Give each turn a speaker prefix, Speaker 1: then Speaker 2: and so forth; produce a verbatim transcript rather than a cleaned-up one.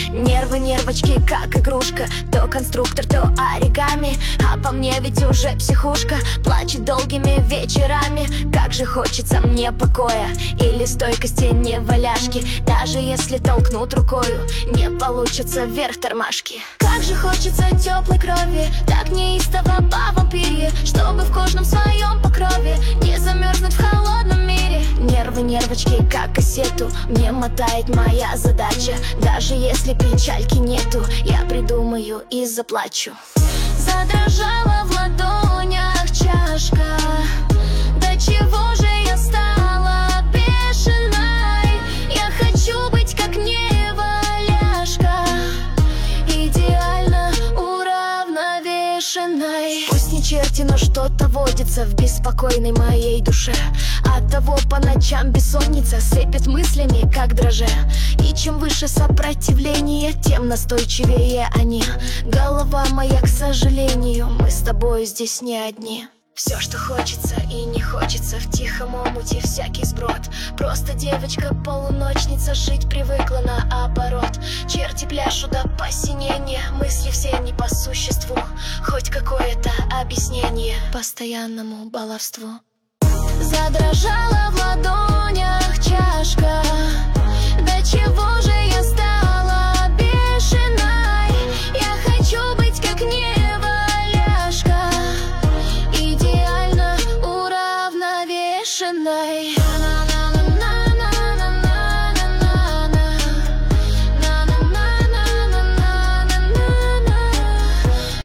Speaker 1: Нервы, нервочки, как игрушка. То конструктор, то оригами. А по мне ведь уже психушка. Плачет долгими вечерами. Как же хочется мне покоя или стойкости, не валяшки. Даже если толкнут рукою, не получится вверх тормашки. Как же хочется теплой крови, так неистово по вампирье, чтобы в кожном своем покрове не замерзнуть в холодном мире. Нервы, нервочки, как кассету мне мотает моя задача. Даже если печальки нету, я придумаю и заплачу. Задрожала в ладонях чашка. До чего же я стала бешеной? Я хочу быть как неваляшка, идеально уравновешенной. Пусть не черти, но что-то водится в беспокойной моей душе. Оттого по ночам бессонница сыпет мыслями, как дрожжи. И чем выше сопротивление, тем настойчивее они. Голова моя, к сожалению, мы с тобой здесь не одни. Все, что хочется и не хочется, в тихом омуте всякий сброд. Просто девочка-полуночница, жить привыкла наоборот. Черти пляшут до посинения, мысли все не по существу. Хоть какое-то объяснение постоянному баловству. Задрожал